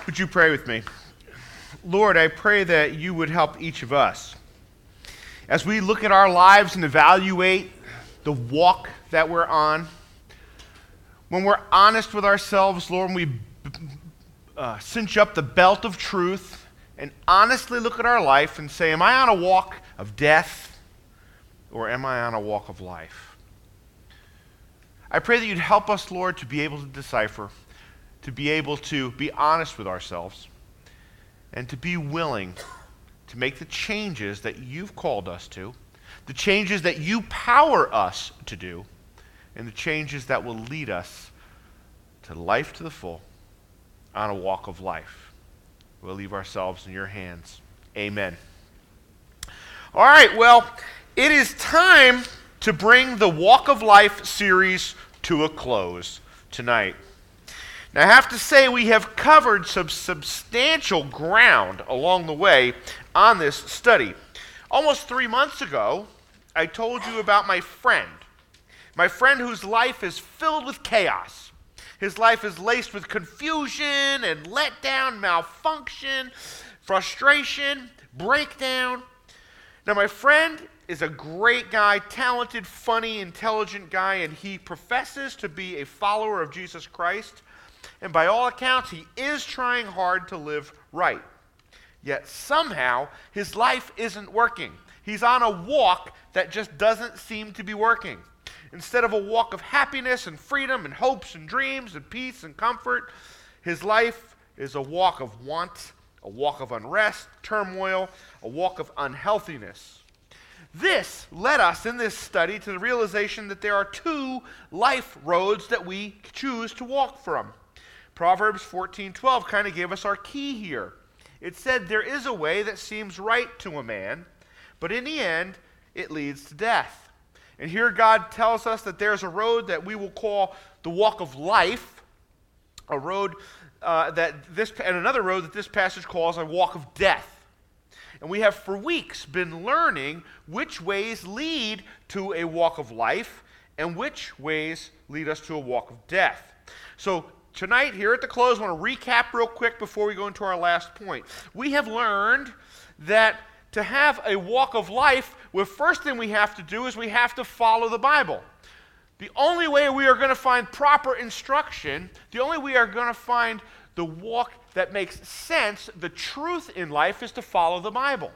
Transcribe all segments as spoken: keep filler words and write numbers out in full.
Would you pray with me? Lord, I pray that you would help each of us. As we look at our lives and evaluate the walk that we're on, when we're honest with ourselves, Lord, when we uh, cinch up the belt of truth and honestly look at our life and say, am I on a walk of death or am I on a walk of life? I pray that you'd help us, Lord, to be able to decipher, to be able to be honest with ourselves, and to be willing to make the changes that you've called us to, the changes that you power us to do, and the changes that will lead us to life to the full on a walk of life. We'll leave ourselves in your hands. Amen. All right, well, it is time to bring the Walk of Life series to a close tonight. Now, I have to say we have covered some substantial ground along the way on this study. Almost three months ago, I told you about my friend. My friend whose life is filled with chaos. His life is laced with confusion and letdown, malfunction, frustration, breakdown. Now, my friend is a great guy, talented, funny, intelligent guy, and he professes to be a follower of Jesus Christ. And by all accounts, he is trying hard to live right. Yet somehow, his life isn't working. He's on a walk that just doesn't seem to be working. Instead of a walk of happiness and freedom and hopes and dreams and peace and comfort, his life is a walk of want, a walk of unrest, turmoil, a walk of unhealthiness. This led us in this study to the realization that there are two life roads that we choose to walk from. Proverbs fourteen twelve kind of gave us our key here. It said, there is a way that seems right to a man, but in the end, it leads to death. And here God tells us that there's a road that we will call the walk of life, a road uh, that this, and another road that this passage calls a walk of death. And we have for weeks been learning which ways lead to a walk of life and which ways lead us to a walk of death. So tonight, here at the close, I want to recap real quick before we go into our last point. We have learned that to have a walk of life, the first thing we have to do is we have to follow the Bible. The only way we are going to find proper instruction, the only way we are going to find the walk that makes sense, the truth in life, is to follow the Bible.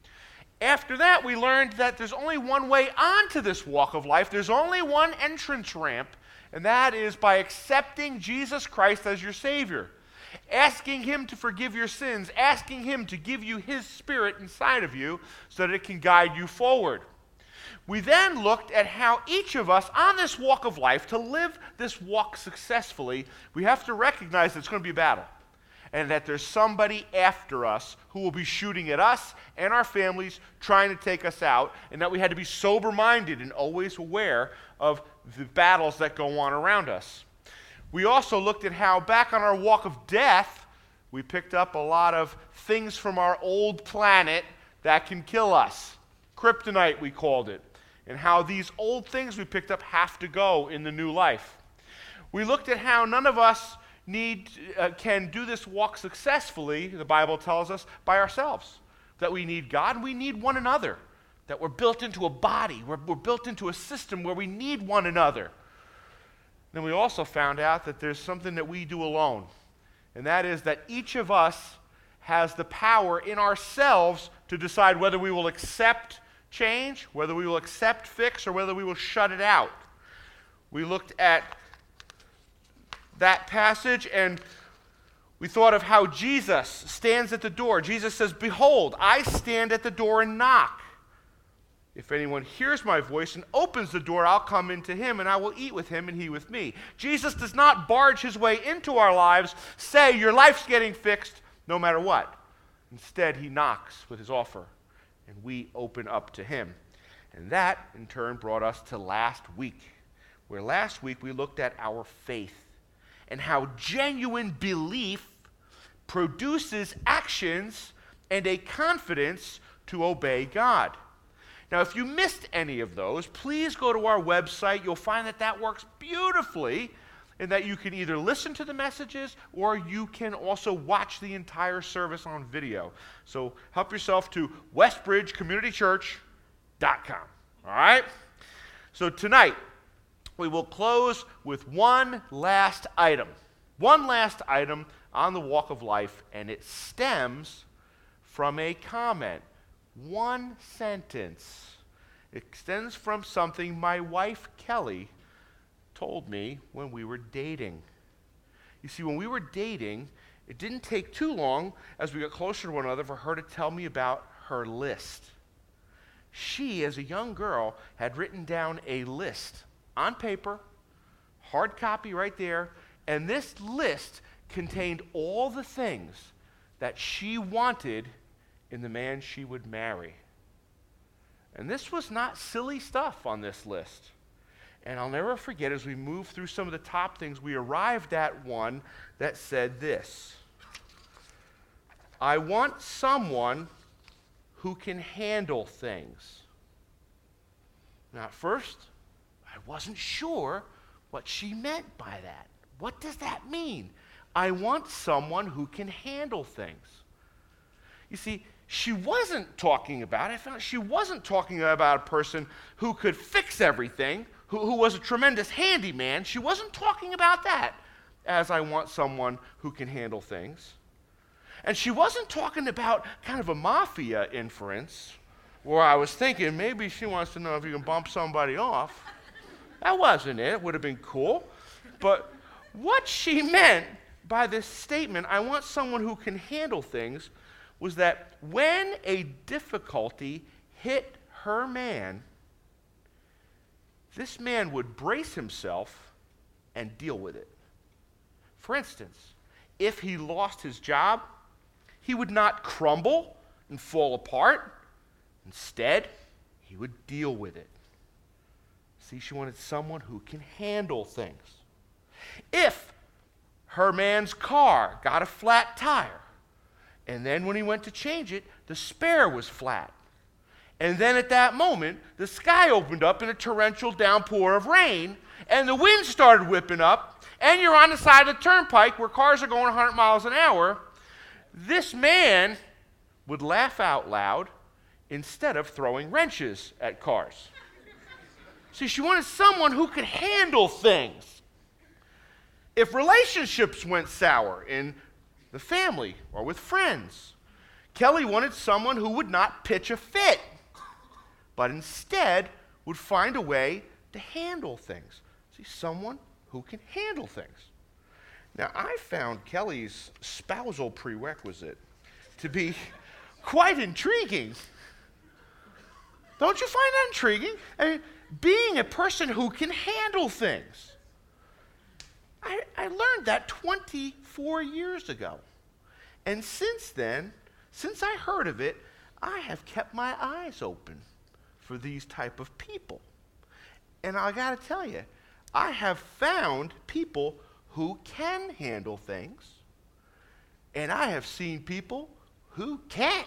After that, we learned that there's only one way onto this walk of life. There's only one entrance ramp, and that is by accepting Jesus Christ as your Savior, asking him to forgive your sins, asking him to give you his Spirit inside of you so that it can guide you forward. We then looked at how each of us on this walk of life, to live this walk successfully, we have to recognize that it's going to be a battle, and that there's somebody after us who will be shooting at us and our families, trying to take us out, and that we had to be sober-minded and always aware of the battles that go on around us. We also looked at how back on our walk of death, we picked up a lot of things from our old planet that can kill us. Kryptonite, we called it. And how these old things we picked up have to go in the new life. We looked at how none of us need uh, can do this walk successfully, the Bible tells us, by ourselves. That we need God, and we need one another. That we're built into a body, we're, we're built into a system where we need one another. Then we also found out that there's something that we do alone, and that is that each of us has the power in ourselves to decide whether we will accept change, whether we will accept fix, or whether we will shut it out. We looked at that passage and we thought of how Jesus stands at the door. Jesus says, "Behold, I stand at the door and knock. If anyone hears my voice and opens the door, I'll come into him and I will eat with him and he with me." Jesus does not barge his way into our lives, say your life's getting fixed no matter what. Instead, he knocks with his offer and we open up to him. And that, in turn, brought us to last week, where last week we looked at our faith and how genuine belief produces actions and a confidence to obey God. Now, if you missed any of those, please go to our website. You'll find that that works beautifully, in that you can either listen to the messages or you can also watch the entire service on video. So help yourself to westbridge community church dot com. All right? So tonight, we will close with one last item. One last item on the walk of life, and it stems from a comment. One sentence. It stems from something my wife, Kelly, told me when we were dating. You see, when we were dating, it didn't take too long as we got closer to one another for her to tell me about her list. She, as a young girl, had written down a list on paper, hard copy right there, and this list contained all the things that she wanted in the man she would marry. And this was not silly stuff on this list. And I'll never forget, as we moved through some of the top things, we arrived at one that said this: I want someone who can handle things. Now, at first, I wasn't sure what she meant by that. What does that mean? I want someone who can handle things. You see, she wasn't talking about, I found she wasn't talking about a person who could fix everything, who, who was a tremendous handyman. She wasn't talking about that as I want someone who can handle things. And she wasn't talking about kind of a mafia inference, where I was thinking maybe she wants to know if you can bump somebody off. That wasn't it. It would have been cool. But what she meant by this statement, I want someone who can handle things, was that when a difficulty hit her man, this man would brace himself and deal with it. For instance, if he lost his job, he would not crumble and fall apart. Instead, he would deal with it. See, she wanted someone who can handle things. If her man's car got a flat tire, and then when he went to change it, the spare was flat, and then at that moment, the sky opened up in a torrential downpour of rain, and the wind started whipping up, and you're on the side of the turnpike where cars are going one hundred miles an hour, this man would laugh out loud instead of throwing wrenches at cars. See, she wanted someone who could handle things. If relationships went sour in the family or with friends, Kelly wanted someone who would not pitch a fit, but instead would find a way to handle things. See, someone who can handle things. Now, I found Kelly's spousal prerequisite to be quite intriguing. Don't you find that intriguing? I mean, being a person who can handle things. I, I learned that twenty-four years ago. And since then, since I heard of it, I have kept my eyes open for these type of people. And I got to tell you, I have found people who can handle things, and I have seen people who can't.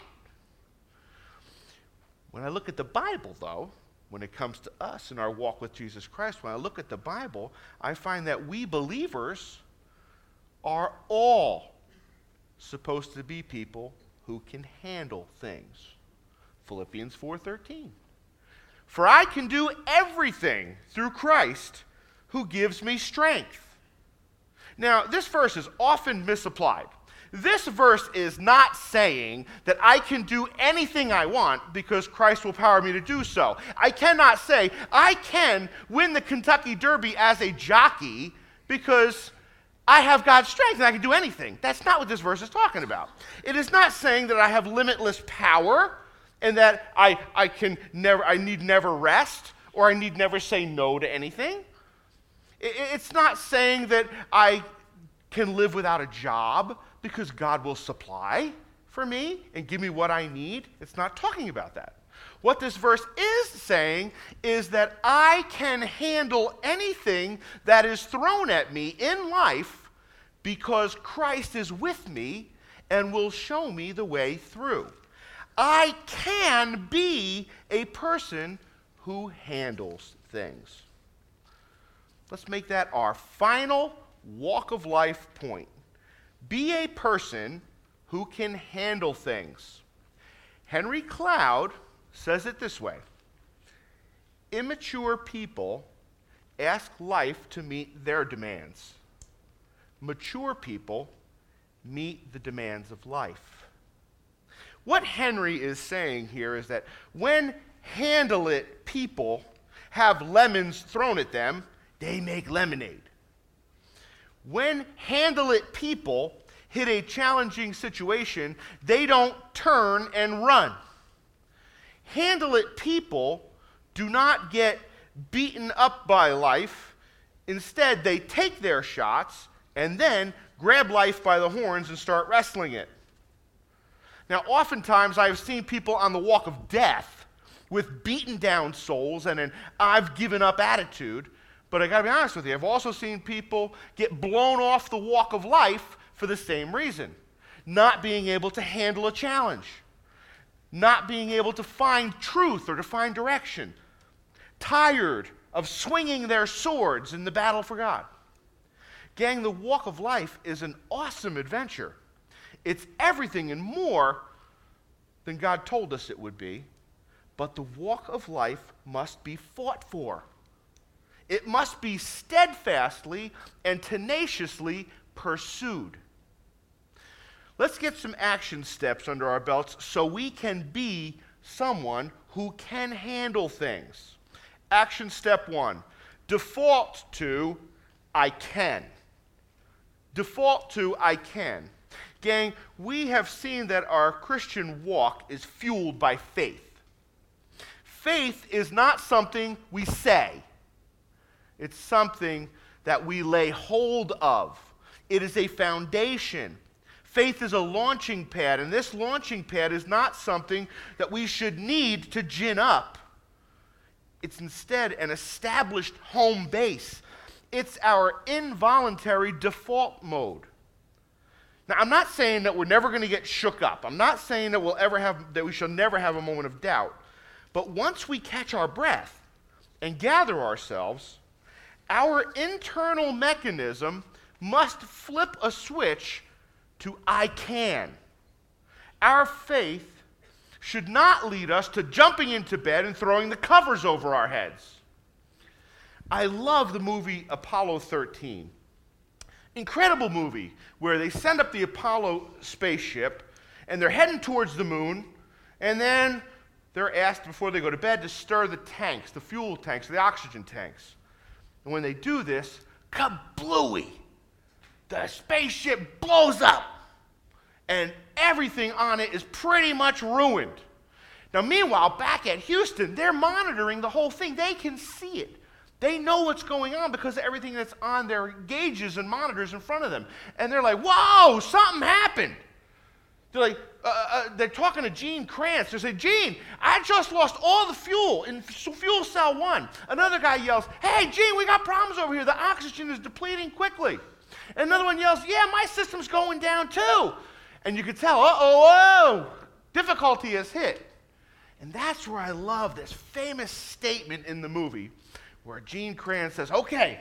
When I look at the Bible, though, when it comes to us in our walk with Jesus Christ, when I look at the Bible, I find that we believers are all supposed to be people who can handle things. Philippians four thirteen. For I can do everything through Christ who gives me strength. Now, this verse is often misapplied. This verse is not saying that I can do anything I want because Christ will empower me to do so. I cannot say I can win the Kentucky Derby as a jockey because I have God's strength and I can do anything. That's not what this verse is talking about. It is not saying that I have limitless power and that I, I can never I need never rest or I need never say no to anything. It, it's not saying that I can live without a job because God will supply for me and give me what I need. It's not talking about that. What this verse is saying is that I can handle anything that is thrown at me in life because Christ is with me and will show me the way through. I can be a person who handles things. Let's make that our final walk of life point. Be a person who can handle things. Henry Cloud says it this way: immature people ask life to meet their demands. Mature people meet the demands of life. What Henry is saying here is that when handle-it people have lemons thrown at them, they make lemonade. When handle-it people hit a challenging situation, they don't turn and run. Handle-it people do not get beaten up by life. Instead, they take their shots and then grab life by the horns and start wrestling it. Now, oftentimes I've seen people on the walk of death with beaten down souls and an I've given up attitude, but I gotta be honest with you, I've also seen people get blown off the walk of life for the same reason. Not being able to handle a challenge. Not being able to find truth or to find direction. Tired of swinging their swords in the battle for God. Gang, the walk of life is an awesome adventure. It's everything and more than God told us it would be, but the walk of life must be fought for. It must be steadfastly and tenaciously pursued. Let's get some action steps under our belts so we can be someone who can handle things. Action step one, default to I can. Default to I can. Gang, we have seen that our Christian walk is fueled by faith. Faith is not something we say. It's something that we lay hold of. It is a foundation. Faith is a launching pad, and this launching pad is not something that we should need to gin up. It's instead an established home base. It's our involuntary default mode. Now, I'm not saying that we're never going to get shook up. I'm not saying that we'll ever have that we shall never have a moment of doubt. But once we catch our breath and gather ourselves, our internal mechanism must flip a switch to I can. Our faith should not lead us to jumping into bed and throwing the covers over our heads. I love the movie Apollo thirteen. Incredible movie where they send up the Apollo spaceship and they're heading towards the moon, and then they're asked before they go to bed to stir the tanks, the fuel tanks, the oxygen tanks. And when they do this, kablooey! The spaceship blows up and everything on it is pretty much ruined. Now, meanwhile, back at Houston, they're monitoring the whole thing. They can see it. They know what's going on because of everything that's on their gauges and monitors in front of them. And they're like, whoa, something happened. They're like, uh, uh, they're talking to Gene Kranz. They say, Gene, I just lost all the fuel in fuel cell one. Another guy yells, hey, Gene, we got problems over here. The oxygen is depleting quickly. And another one yells, yeah, my system's going down too. And you can tell, uh-oh, whoa, difficulty has hit. And that's where I love this famous statement in the movie where Gene Kranz says, okay,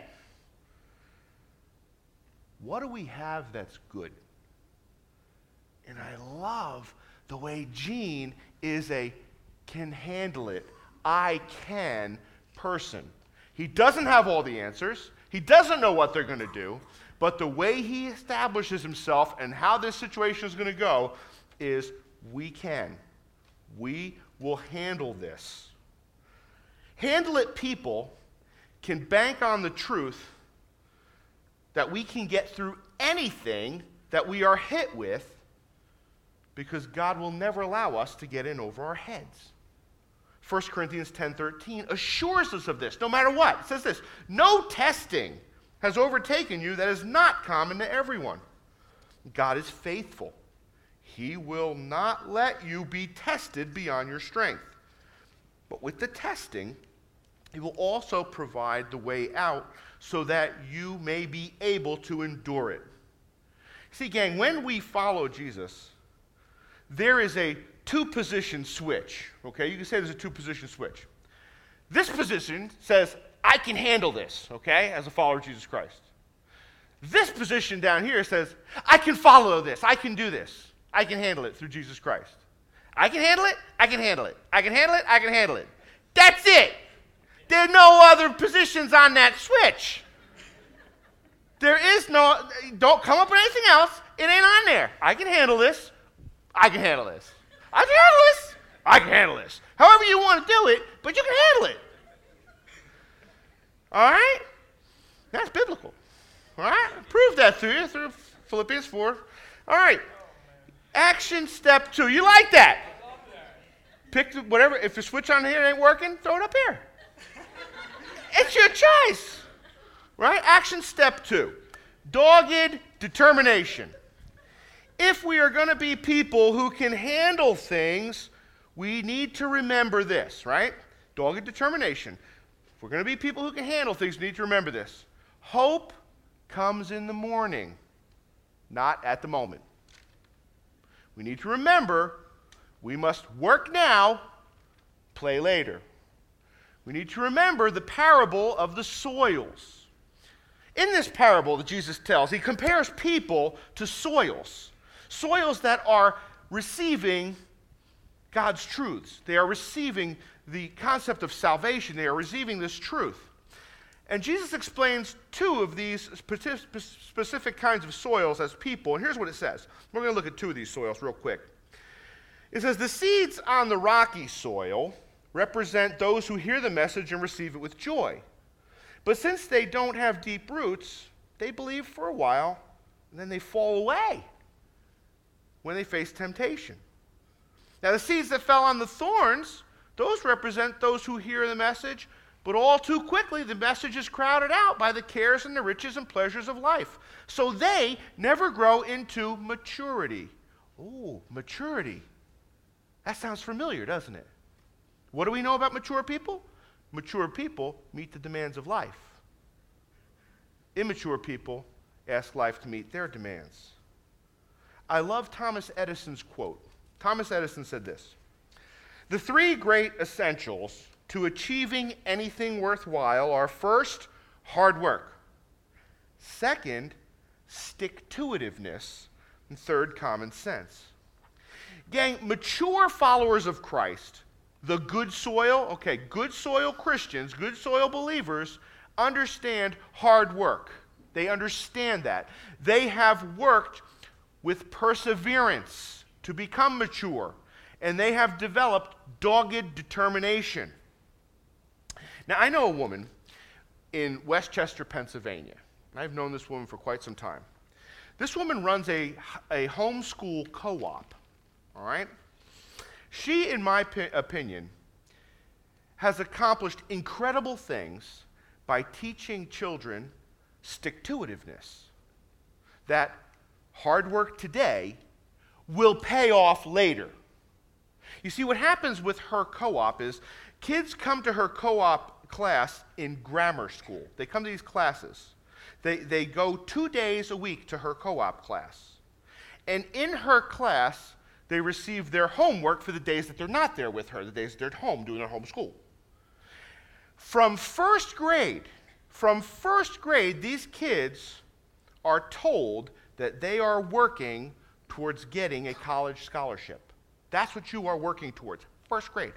what do we have that's good? And I love the way Gene is a can handle it, I can person. He doesn't have all the answers. He doesn't know what they're going to do. But the way he establishes himself and how this situation is going to go is we can. We will handle this. Handle it people can bank on the truth that we can get through anything that we are hit with because God will never allow us to get in over our heads. First Corinthians ten thirteen assures us of this, no matter what. It says this, no testing has overtaken you that is not common to everyone. God is faithful. He will not let you be tested beyond your strength. But with the testing, he will also provide the way out so that you may be able to endure it. See, gang, when we follow Jesus, there is a two-position switch. Okay, you can say there's a two-position switch. This position says, I can handle this, okay, as a follower of Jesus Christ. This position down here says, I can follow this. I can do this. I can handle it through Jesus Christ. I can handle it. I can handle it. I can handle it. I can handle it. That's it. There are no other positions on that switch. There is no, don't come up with anything else. It ain't on there. I can handle this. I can handle this. I can handle this. I can handle this. However you want to do it, but you can handle it. All right? That's biblical. All right? Prove that through you, through Philippians four. All right. Action step two. You like that? Pick the, whatever. If the switch on here ain't working, throw it up here. It's your choice. Right? Action step two. Dogged determination. If we are going to be people who can handle things, we need to remember this, right? Dogged determination. If we're going to be people who can handle things, we need to remember this. Hope comes in the morning, not at the moment. We need to remember we must work now, play later. We need to remember the parable of the soils. In this parable that Jesus tells, he compares people to soils. Soils that are receiving God's truths. They are receiving the concept of salvation. They are receiving this truth. And Jesus explains two of these specific kinds of soils as people. And here's what it says. We're going to look at two of these soils real quick. It says, the seeds on the rocky soil represent those who hear the message and receive it with joy. But since they don't have deep roots, they believe for a while, and then they fall away when they face temptation. Now, the seeds that fell on the thorns, those represent those who hear the message, but all too quickly the message is crowded out by the cares and the riches and pleasures of life. So they never grow into maturity. Oh, maturity. That sounds familiar, doesn't it? What do we know about mature people? Mature people meet the demands of life. Immature people ask life to meet their demands. I love Thomas Edison's quote. Thomas Edison said this: the three great essentials to achieving anything worthwhile are first, hard work, second, stick-to-itiveness, and third, common sense. Gang, mature followers of Christ, the good soil, okay, good soil Christians, good soil believers, understand hard work. They understand that. They have worked with perseverance to become mature, and they have developed dogged determination. Now, I know a woman in Westchester, Pennsylvania. I've known this woman for quite some time. This woman runs a, a homeschool co-op, all right? She, in my p- opinion, has accomplished incredible things by teaching children stick-to-itiveness, that hard work today will pay off later. You see, what happens with her co-op is kids come to her co-op class in grammar school. They come to these classes. They, they go two days a week to her co-op class. And in her class, they receive their homework for the days that they're not there with her, the days that they're at home doing their home school. From first grade, from first grade, these kids are told that they are working towards getting a college scholarship. That's what you are working towards, first grade.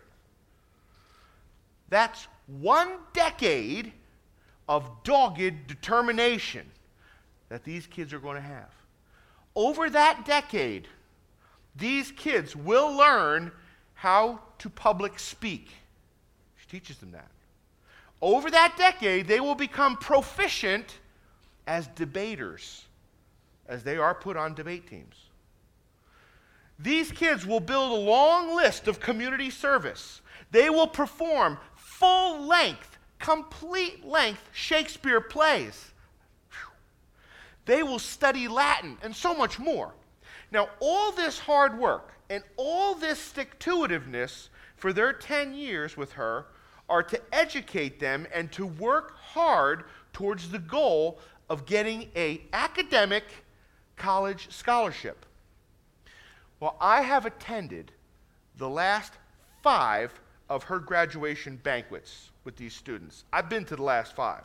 That's one decade of dogged determination that these kids are going to have. Over that decade, these kids will learn how to public speak. She teaches them that. Over that decade, they will become proficient as debaters, as they are put on debate teams. These kids will build a long list of community service. They will perform full-length, complete-length Shakespeare plays. Whew. They will study Latin and so much more. Now, all this hard work and all this stick-to-itiveness for their ten years with her are to educate them and to work hard towards the goal of getting an academic college scholarship. Well, I have attended the last five of her graduation banquets with these students. I've been to the last five.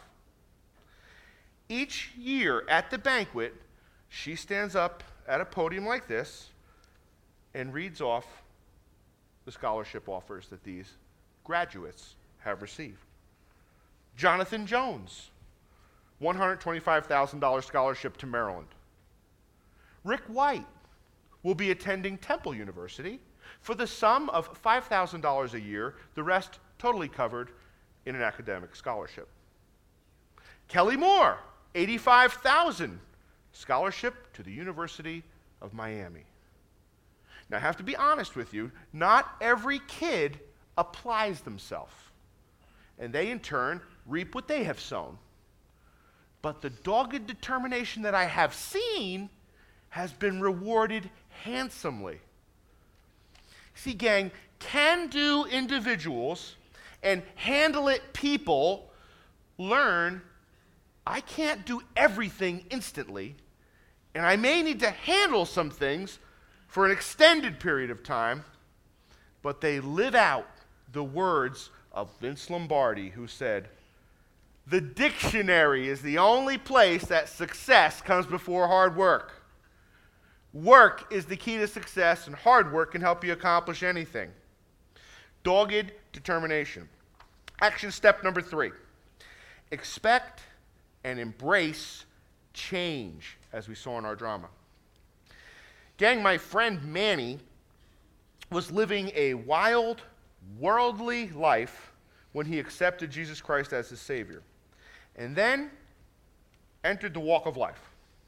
Each year at the banquet, she stands up at a podium like this and reads off the scholarship offers that these graduates have received. Jonathan Jones, one hundred twenty-five thousand dollars scholarship to Maryland. Rick White will be attending Temple University for the sum of five thousand dollars a year, the rest totally covered in an academic scholarship. Kelly Moore, eighty-five thousand dollars scholarship to the University of Miami. Now, I have to be honest with you, not every kid applies themselves, and they in turn reap what they have sown. But the dogged determination that I have seen has been rewarded handsomely. See, gang, can-do individuals and handle-it people learn I can't do everything instantly, and I may need to handle some things for an extended period of time, but they live out the words of Vince Lombardi, who said, "The dictionary is the only place that success comes before hard work. Work is the key to success, and hard work can help you accomplish anything." Dogged determination. Action step number three. Expect and embrace change, as we saw in our drama. Gang, my friend Manny was living a wild, worldly life when he accepted Jesus Christ as his Savior, and then entered the walk of life.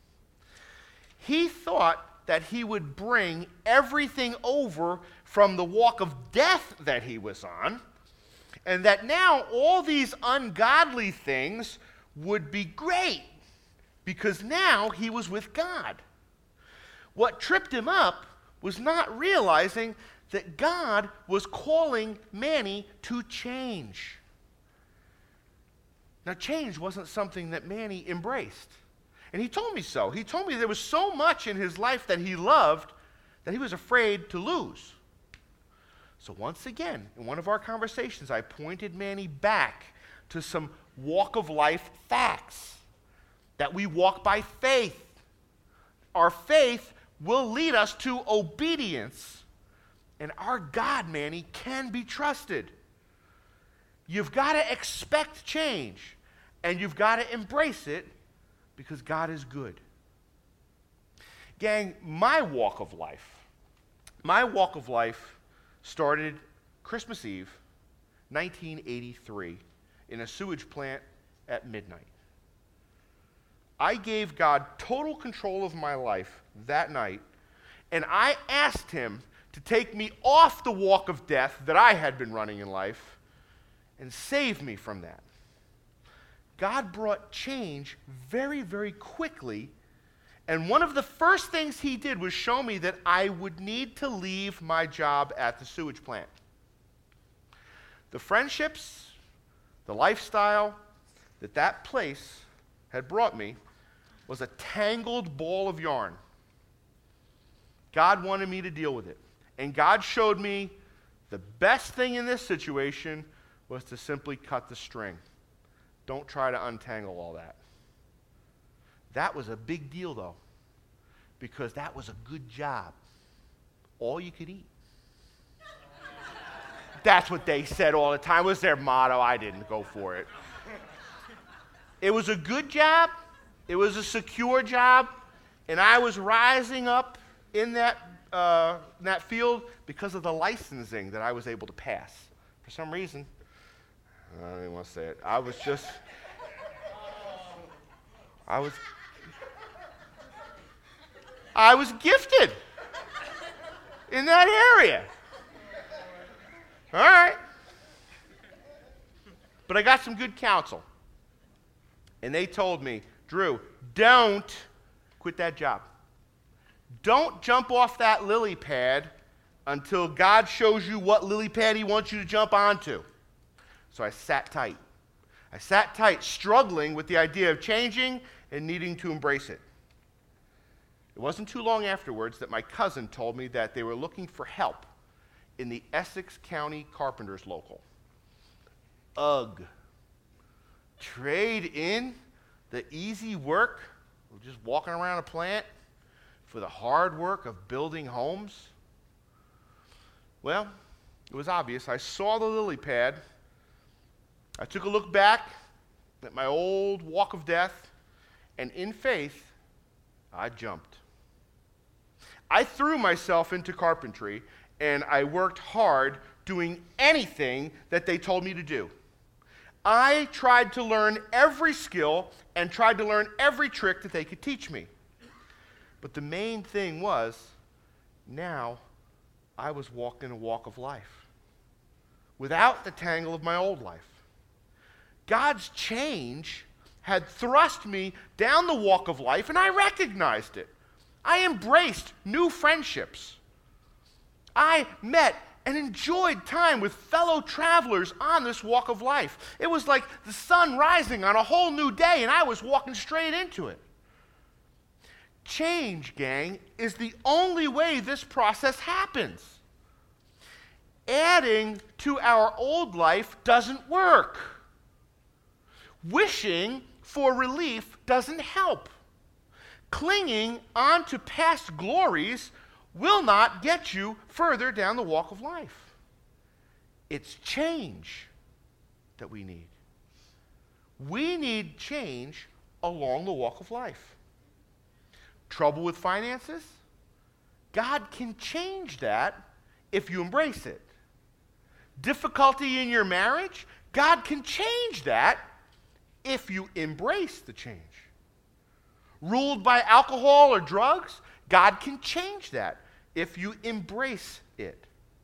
He thought that he would bring everything over from the walk of death that he was on, and that now all these ungodly things would be great, because now he was with God. What tripped him up was not realizing that God was calling Manny to change. Now, change wasn't something that Manny embraced. And he told me so. He told me there was so much in his life that he loved that he was afraid to lose. So once again, in one of our conversations, I pointed Manny back to some walk of life facts, that we walk by faith. Our faith will lead us to obedience, and our God, Manny, can be trusted. You've got to expect change, and you've got to embrace it, because God is good. Gang, my walk of life, my walk of life started Christmas Eve, nineteen eighty-three, in a sewage plant at midnight. I gave God total control of my life that night, and I asked him to take me off the walk of death that I had been running in life and save me from that. God brought change very, very quickly, and one of the first things he did was show me that I would need to leave my job at the sewage plant. The friendships, the lifestyle that that place had brought me was a tangled ball of yarn. God wanted me to deal with it. And God showed me the best thing in this situation was to simply cut the string. Don't try to untangle all that. That was a big deal, though, because that was a good job. All you could eat. That's what they said all the time. It was their motto. I didn't go for it. It was a good job. It was a secure job. And I was rising up in that, uh, in that field because of the licensing that I was able to pass. For some reason, I don't even want to say it. I was just, I was, I was gifted in that area. All right. But I got some good counsel. And they told me, Drew, don't quit that job. Don't jump off that lily pad until God shows you what lily pad he wants you to jump onto. So I sat tight. I sat tight, struggling with the idea of changing and needing to embrace it. It wasn't too long afterwards that my cousin told me that they were looking for help in the Essex County Carpenters Local. Ugh. Trade in the easy work of just walking around a plant for the hard work of building homes? Well, it was obvious. I saw the lily pad. I took a look back at my old walk of death, and in faith, I jumped. I threw myself into carpentry, and I worked hard doing anything that they told me to do. I tried to learn every skill and tried to learn every trick that they could teach me. But the main thing was, now I was walking a walk of life without the tangle of my old life. God's change had thrust me down the walk of life, and I recognized it. I embraced new friendships. I met and enjoyed time with fellow travelers on this walk of life. It was like the sun rising on a whole new day, and I was walking straight into it. Change, gang, is the only way this process happens. Adding to our old life doesn't work. Wishing for relief doesn't help. Clinging onto past glories will not get you further down the walk of life. It's change that we need. We need change along the walk of life. Trouble with finances? God can change that if you embrace it. Difficulty in your marriage? God can change that if you embrace the change. Ruled by alcohol or drugs? God can change that if you embrace it.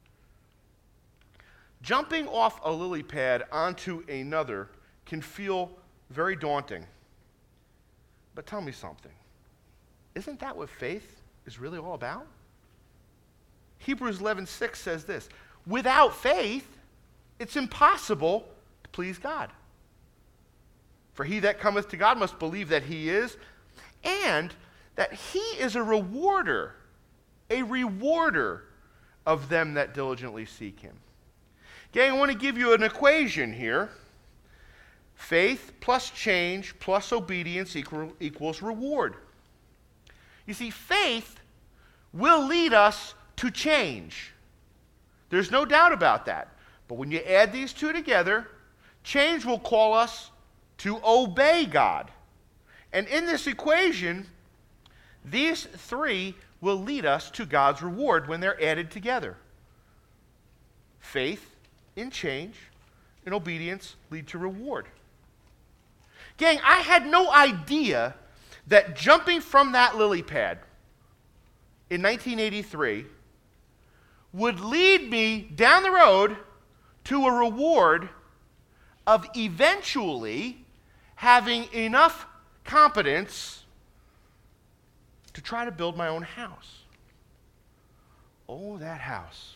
Jumping off a lily pad onto another can feel very daunting. But tell me something. Isn't that what faith is really all about? Hebrews eleven six says this, without faith, it's impossible to please God. For he that cometh to God must believe that he is, and that he is a rewarder, a rewarder of them that diligently seek him. Gang, I want to give you an equation here. Faith plus change plus obedience equal, equals reward. You see, faith will lead us to change. There's no doubt about that. But when you add these two together, change will call us to obey God. And in this equation, these three will lead us to God's reward when they're added together. Faith in change and obedience lead to reward. Gang, I had no idea that jumping from that lily pad in nineteen eighty-three would lead me down the road to a reward of eventually having enough competence to try to build my own house. Oh, that house.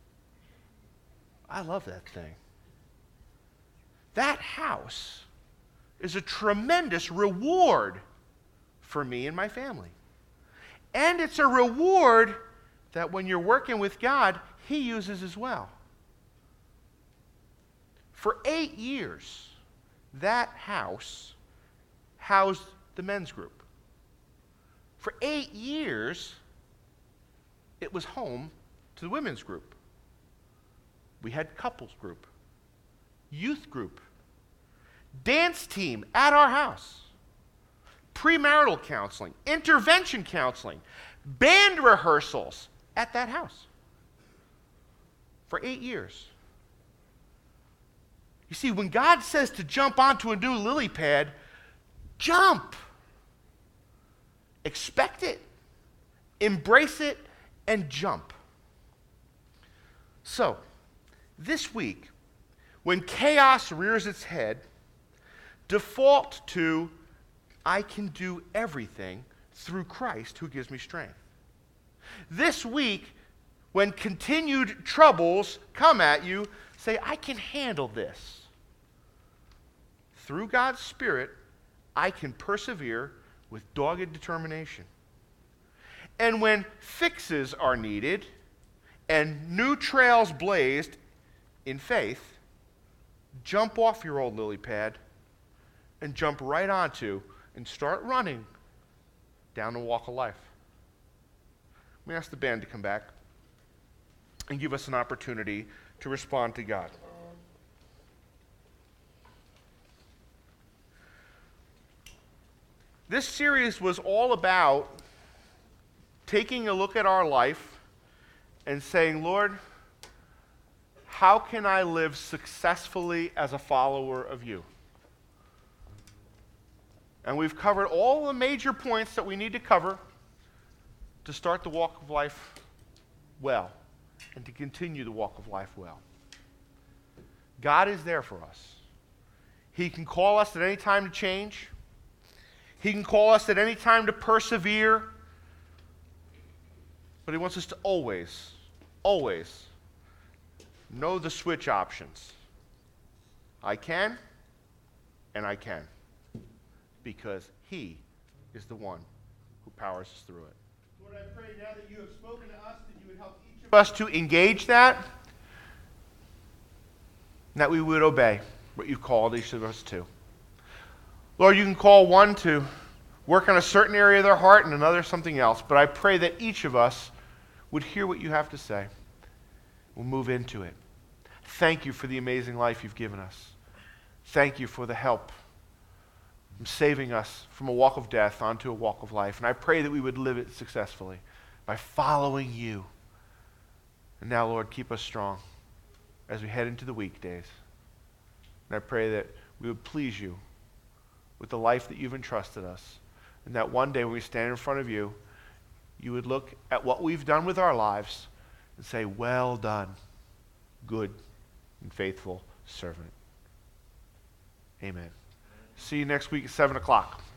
I love that thing. That house is a tremendous reward for me and my family. And it's a reward that when you're working with God, he uses as well. For eight years, that house housed the men's group. For eight years, it was home to the women's group. We had couples group, youth group, dance team at our house, premarital counseling, intervention counseling, band rehearsals at that house for eight years. You see, when God says to jump onto a new lily pad, jump. Expect it, embrace it, and jump. So, this week, when chaos rears its head, default to, I can do everything through Christ who gives me strength. This week, when continued troubles come at you, say, I can handle this. Through God's Spirit, I can persevere with dogged determination. And when fixes are needed, and new trails blazed in faith, jump off your old lily pad and jump right onto and start running down the walk of life. Let me ask the band to come back and give us an opportunity to respond to God. This series was all about taking a look at our life and saying, Lord, how can I live successfully as a follower of you? And we've covered all the major points that we need to cover to start the walk of life well and to continue the walk of life well. God is there for us. He can call us at any time to change. He can call us at any time to persevere. But he wants us to always, always know the switch options. I can, and I can. Because he is the one who powers us through it. Lord, I pray now that you have spoken to us, that you would help each of us to engage that, and that we would obey what you've called each of us to. Lord, you can call one to work on a certain area of their heart and another something else, but I pray that each of us would hear what you have to say. We'll move into it. Thank you for the amazing life you've given us. Thank you for the help from saving us from a walk of death onto a walk of life. And I pray that we would live it successfully by following you. And now, Lord, keep us strong as we head into the weekdays. And I pray that we would please you with the life that you've entrusted us. And that one day when we stand in front of you, you would look at what we've done with our lives and say, well done, good and faithful servant. Amen. See you next week at seven o'clock.